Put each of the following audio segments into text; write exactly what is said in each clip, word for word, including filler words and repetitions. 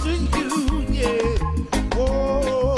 to you, yeah. Whoa,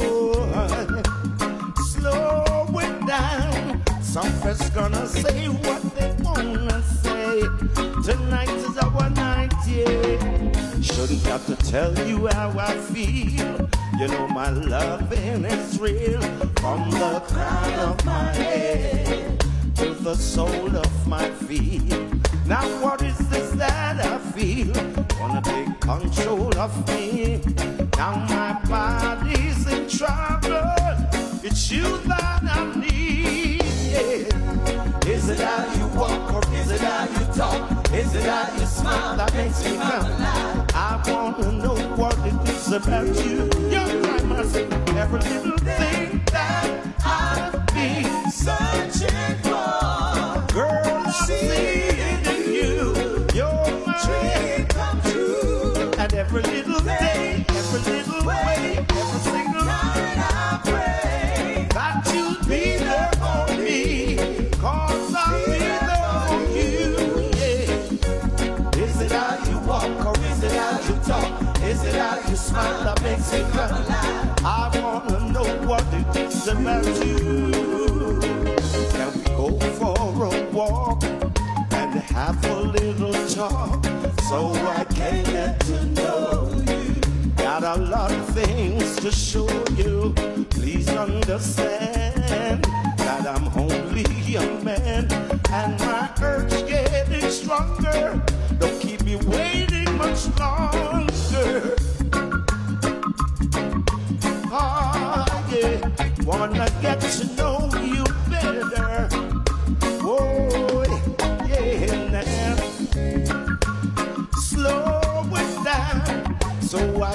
slow it down. Some folks gonna say what they wanna say. Tonight is our night, yeah. Shouldn't have to tell you how I feel. You know my loving is real. From the crown of my head to the sole of my feet. Now what is this that I feel? Wanna take control of me. Now my body's in trouble. It's you that I need, yeah. Is it how you walk or is it how you talk? Is it how you smile that makes me come alive? I wanna know what it is about you. Your time I see every little thing that I've been searching for. Girl, I see it in you. You're my dream come true. And every little day, every little way, every single night I pray that you'll be there for me. Cause I'll be there for you, yeah. Is it how you walk or is it how you talk? Is it how you smile that makes me come alive? I wanna know what it is about you. Can we go for a walk and have a little talk so I can get to know you? Got a lot of things to show you. Please understand that I'm only a man and my urge getting stronger. Don't keep me waiting much longer. Oh yeah, wanna get to know you better. Oh yeah, now slow it down so I